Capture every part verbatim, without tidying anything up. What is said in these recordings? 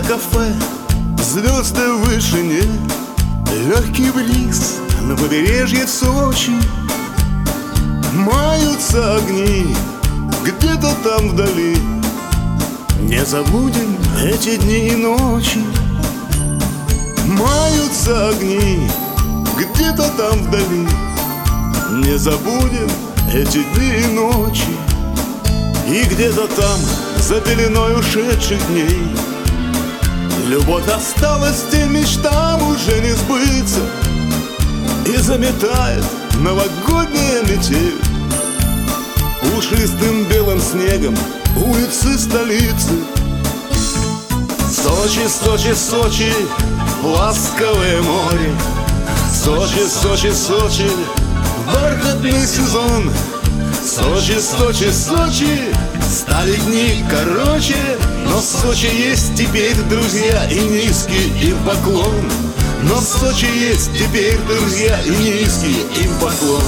кафе, звезды в вышине, легкий бриз на побережье Сочи. Маются огни где-то там вдали. Не забудем эти дни и ночи. Маются огни где-то там вдали. Не забудем эти дни и ночи. И где-то там, за пеленой ушедших дней, любовь осталась тем мечтам уже не сбыться. И заметает новогодняя метель пушистым белым снегом улицы столицы. Сочи, Сочи, Сочи, ласковое море. Сочи, Сочи, Сочи, бархатный сезон. Сочи, Сочи, Сочи, стали дни короче, но в Сочи есть теперь друзья и низкий им поклон. Но в Сочи есть теперь друзья и низкий им поклон.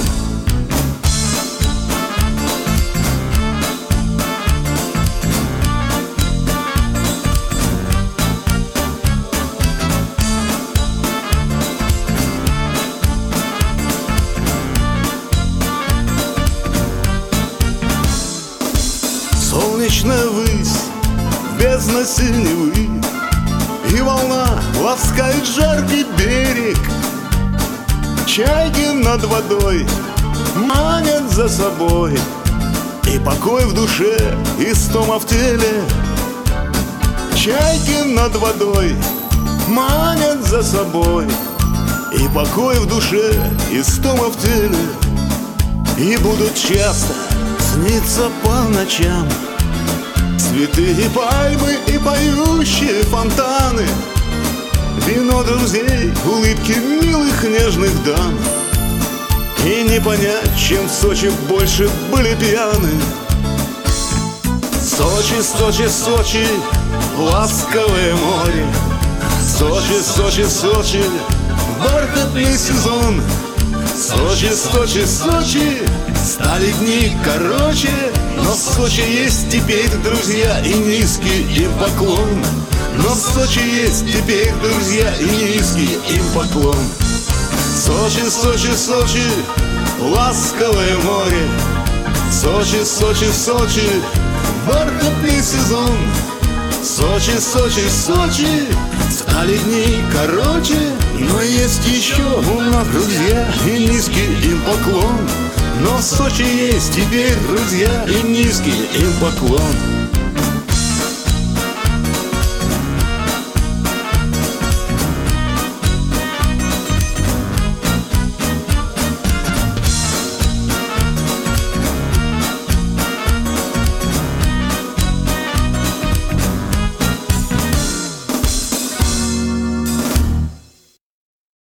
Солнечная высь, бездна синевы, и волна ласкает жаркий берег. Чайки над водой манят за собой, и покой в душе, и стома в теле. Чайки над водой манят за собой, и покой в душе, и стома в теле. И будут часто снится по ночам цветы и пальмы и поющие фонтаны, вино друзей, улыбки милых нежных дам. И не понять, чем в Сочи больше были пьяны. Сочи, Сочи, Сочи, ласковое море. Сочи, Сочи, Сочи, бархатный сезон. Сочи, Сочи, Сочи, стали дни короче, но в Сочи есть теперь друзья и низкий им поклон. Но в Сочи есть теперь друзья и низкий им поклон. Сочи, Сочи, Сочи, ласковое море. Сочи, Сочи, Сочи, бархатный сезон. Сочи, Сочи, Сочи, стали дни короче, но есть еще у нас друзья и низкий им поклон. Но в Сочи есть теперь друзья и низкий им поклон.